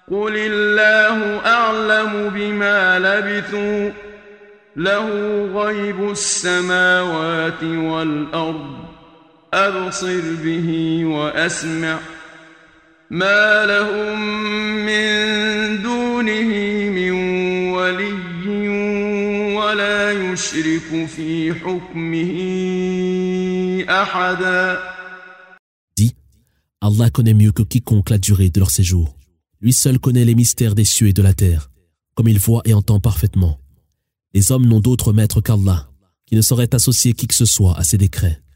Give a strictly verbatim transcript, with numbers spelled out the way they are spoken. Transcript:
قل الله أعلم بما لبثوا له غيب السماوات والأرض أبصر به وأسمع ما لهم من دونه من ولي ولا يشرك في حكمه أحدا. Dis, Allah connaît mieux que quiconque la durée de leur séjour. Lui seul connaît les mystères des cieux et de la terre, comme il voit et entend parfaitement. Les hommes n'ont d'autre maître qu'Allah, qui ne saurait associer qui que ce soit à ses décrets.